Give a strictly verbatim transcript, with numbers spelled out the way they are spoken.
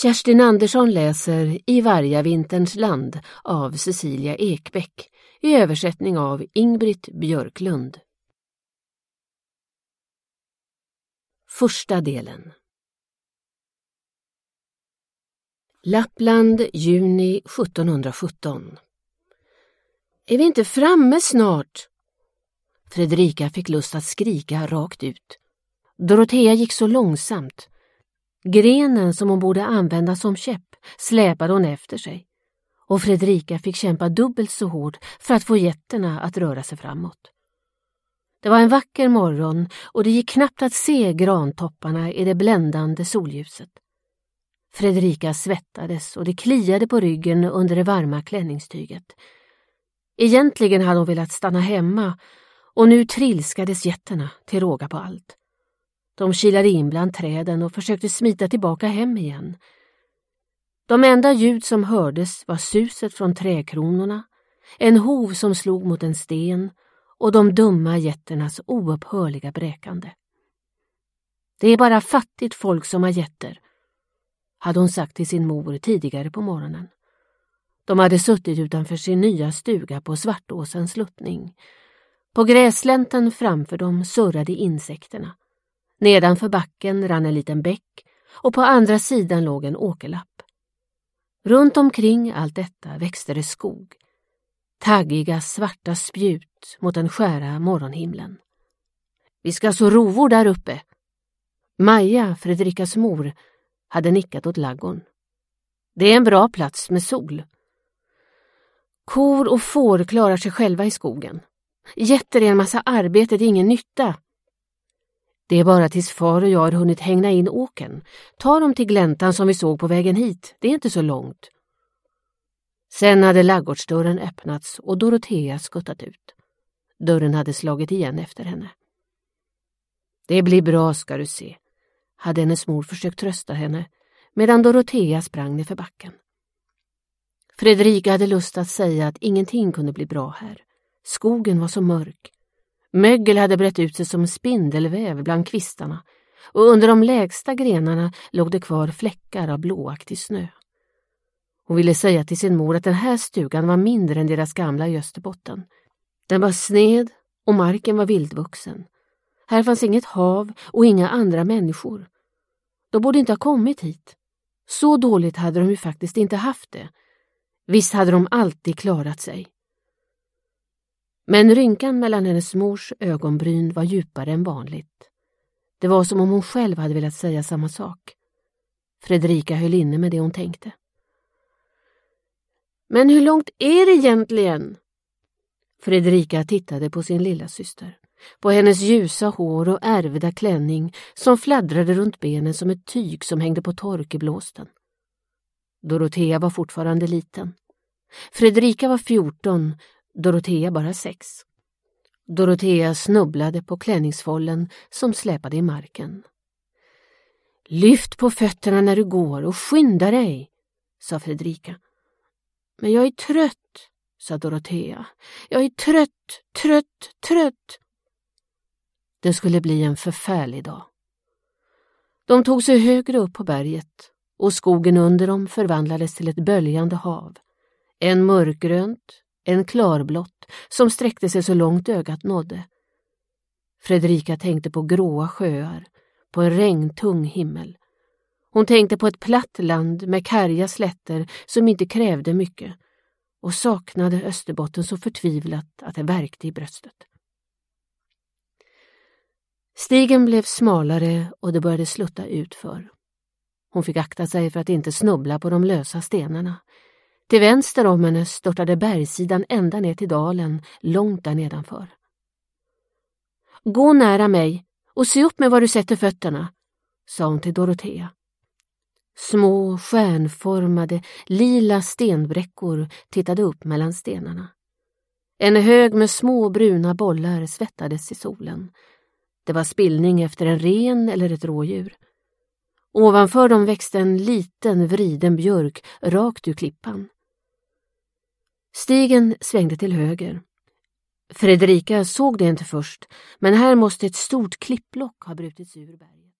Kerstin Andersson läser I Vargavinterns land av Cecilia Ekbäck i översättning av Ingbritt Björklund. Första delen. Lappland, juni sjuttonhundrasjutton. Är vi inte framme snart? Fredrika fick lust att skrika rakt ut. Dorotea gick så långsamt. Grenen som hon borde använda som käpp släpade hon efter sig. Och Fredrika fick kämpa dubbelt så hårt för att få getterna att röra sig framåt. Det var en vacker morgon och det gick knappt att se grantopparna i det bländande solljuset. Fredrika svettades och det kliade på ryggen under det varma klänningstyget. Egentligen hade hon velat stanna hemma och nu trilskades getterna till råga på allt. De kilade in bland träden och försökte smita tillbaka hem igen. De enda ljud som hördes var suset från träkronorna, en hov som slog mot en sten och de dumma getternas oupphörliga bräkande. Det är bara fattigt folk som har getter, hade hon sagt till sin mor tidigare på morgonen. De hade suttit utanför sin nya stuga på Svartåsens sluttning. På gräslänten framför dem surrade insekterna. Nedanför backen rann en liten bäck och på andra sidan låg en åkerlapp. Runt omkring allt detta växte det skog. Taggiga svarta spjut mot den skära morgonhimlen. Vi ska så rovor där uppe. Maja, Fredrikas mor, hade nickat åt laggården. Det är en bra plats med sol. Kor och får klarar sig själva i skogen. Getter är en massa arbete, det är ingen nytta. Det är bara tills far och jag har hunnit hängna in åken. Ta dem till gläntan som vi såg på vägen hit. Det är inte så långt. Sen hade laggårdsdörren öppnats och Dorotea skuttat ut. Dörren hade slagit igen efter henne. Det blir bra, ska du se, hade hennes mor försökt trösta henne medan Dorotea sprang ner för backen. Fredrika hade lust att säga att ingenting kunde bli bra här. Skogen var så mörk. Mögel hade brett ut sig som spindelväv bland kvistarna och under de lägsta grenarna låg det kvar fläckar av blåaktig snö. Hon ville säga till sin mor att den här stugan var mindre än deras gamla i Österbotten. Den var sned och marken var vildvuxen. Här fanns inget hav och inga andra människor. De borde inte ha kommit hit. Så dåligt hade de ju faktiskt inte haft det. Visst hade de alltid klarat sig. Men rynkan mellan hennes mors ögonbryn var djupare än vanligt. Det var som om hon själv hade velat säga samma sak. Fredrika höll inne med det hon tänkte. Men hur långt är det egentligen? Fredrika tittade på sin lilla syster, på hennes ljusa hår och ärvda klänning som fladdrade runt benen som ett tyg som hängde på tork i blåsten. Dorotea var fortfarande liten. Fredrika var fjorton, Dorotea bara sex. Dorotea snubblade på klänningsfållen som släpade i marken. Lyft på fötterna när du går och skynda dig, sa Fredrika. Men jag är trött, sa Dorotea. Jag är trött, trött, trött. Det skulle bli en förfärlig dag. De tog sig högre upp på berget och skogen under dem förvandlades till ett böljande hav. En mörkgrönt, en klarblått som sträckte sig så långt ögat nådde. Fredrika tänkte på gråa sjöar, på en regntung himmel. Hon tänkte på ett platt land med karga slätter som inte krävde mycket och saknade Österbotten så förtvivlat att det värkte i bröstet. Stigen blev smalare och det började slutta utför. Hon fick akta sig för att inte snubbla på de lösa stenarna. Till vänster om henne störtade bergssidan ända ner till dalen, långt där nedanför. Gå nära mig och se upp med var du sätter fötterna, sa hon till Dorotea. Små, stjärnformade, lila stenbräckor tittade upp mellan stenarna. En hög med små bruna bollar svettades i solen. Det var spillning efter en ren eller ett rådjur. Ovanför dem växte en liten vriden björk rakt ur klippan. Stigen svängde till höger. Fredrika såg det inte först, men här måste ett stort klipplock ha brutits ur berget.